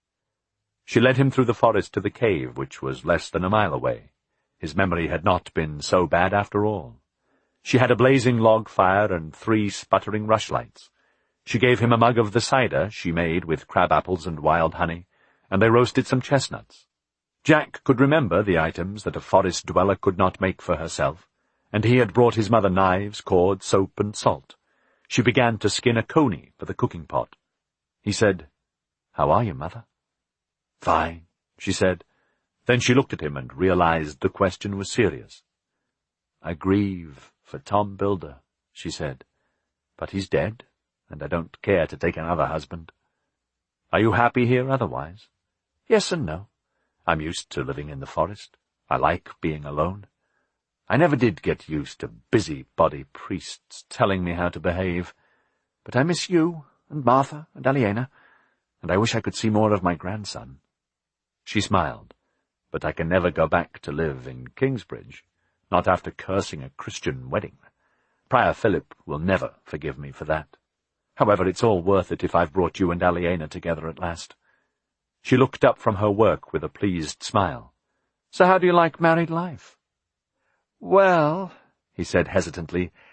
She led him through the forest to the cave, which was less than a mile away. His memory had not been so bad after all. She had a blazing log fire and three sputtering rushlights. She gave him a mug of the cider she made with crab-apples and wild honey, and they roasted some chestnuts. Jack could remember the items that a forest dweller could not make for herself, and he had brought his mother knives, cord, soap, and salt. She began to skin a coney for the cooking pot. He said, "How are you, Mother?" "Fine," she said. Then she looked at him and realized the question was serious. "I grieve for Tom Bilder," she said. "But he's dead, and I don't care to take another husband. Are you happy here otherwise?" "Yes and no. I'm used to living in the forest. I like being alone. I never did get used to busybody priests telling me how to behave. But I miss you, and Martha, and Aliena, and I wish I could see more of my grandson." She smiled. "But I can never go back to live in Kingsbridge, not after cursing a Christian wedding. Prior Philip will never forgive me for that." However, it's all worth it if I've brought you and Aliena together at last." She looked up from her work with a pleased smile. "So how do you like married life?" "Well," he said hesitantly,